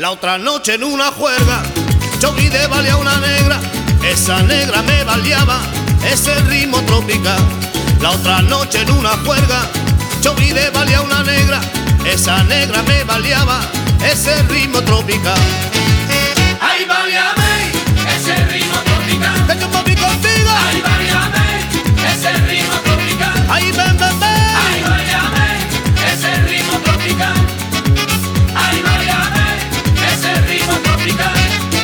La otra noche en una juerga yo vi de balear una negra, esa negra me baleaba ese ritmo tropical. La otra noche en una juerga yo vi de balear una negra, esa negra me baleaba ese ritmo tropical. Ay, baleame ese ritmo tropical. Que yo me vi contigo. Ay, baleame ese ritmo tropical. Ay, ven, ven, ven. Ay, baleame ese ritmo tropical. Ay, baleame ese ritmo tropical.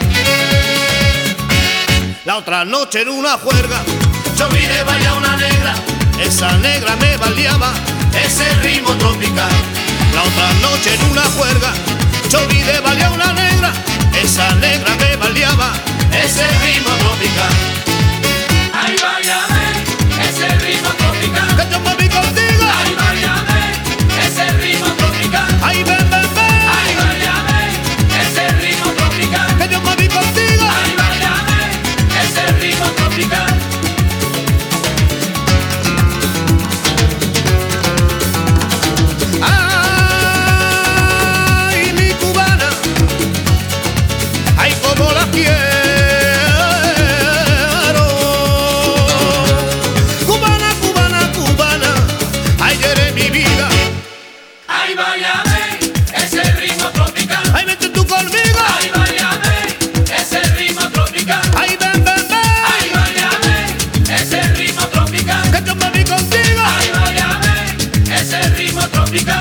La otra noche en una juerga yo vi de balear una negra, esa negra me baleaba ese ritmo tropical. La otra noche en una juerga yo vi de balear una negra, esa negra me baleaba ese ritmo tropical. Ay, baleame ese ritmo tropical. Que yo me vi contigo. Ay, baleame ese ritmo tropical. Ay, ven, ven, ven. Ay, baleame ese ritmo tropical. Que yo me vi contigo. Ay, baleame ese ritmo tropical. Ay, mi cubana, ay, como la quiero. Cubana, cubana, cubana, ay, eres mi vida. Ay, baleame ese ritmo tropical. Ay, vete tú conmigo. Ay, baleame ese ritmo tropical. Ay, ven, ven, ven. Ay, baleame ese ritmo tropical. Que yo me vi contigo. Ay, baleame ese ritmo tropical.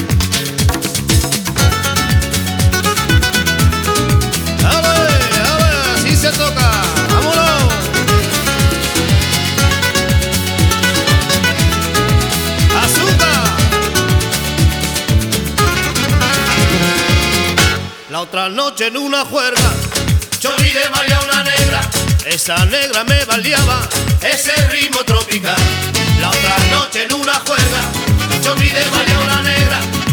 A ver, así se toca. Vámonos. Azúcar. La otra noche en una juerga yo vi de balear una negra, esa negra me baleaba ese ritmo tropical. La otra noche en una juerga yo vi de balear una negra,